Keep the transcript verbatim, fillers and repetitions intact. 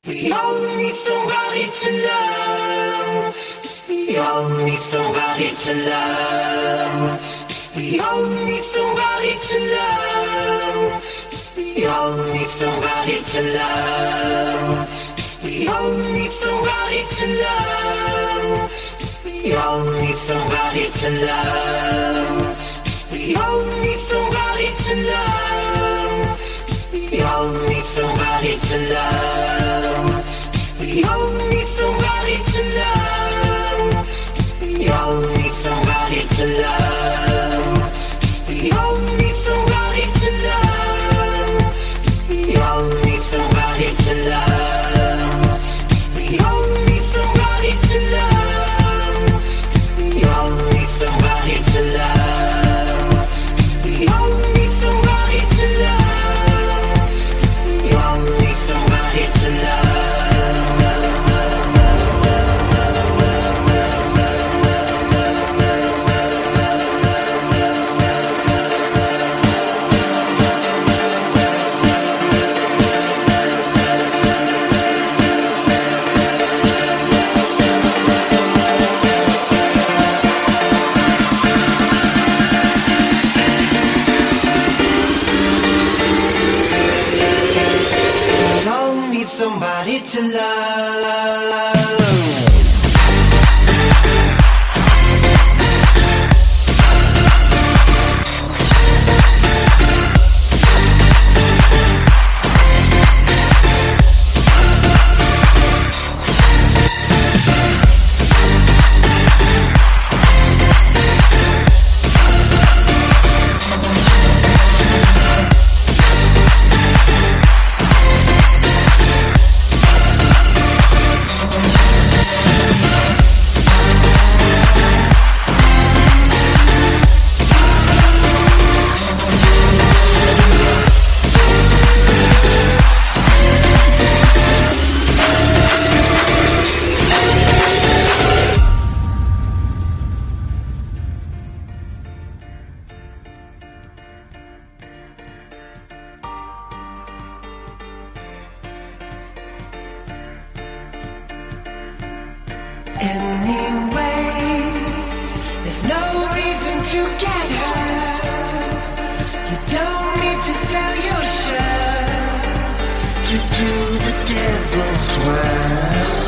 We all need somebody to love. We all need somebody to love. We all need somebody to love. We all need somebody to love. We all need somebody to love. We all need somebody to love. We all need somebody to love. We all need somebody to love. We all need somebody to love. We all need somebody to love. We all need somebody to love. We all need somebody to love. We all need somebody to love. We all need somebody to love. We all need somebody to love. We all need somebody to somebody to love. Anyway, there's no reason to get hurt. You don't need to sell your shirt to do the devil's work.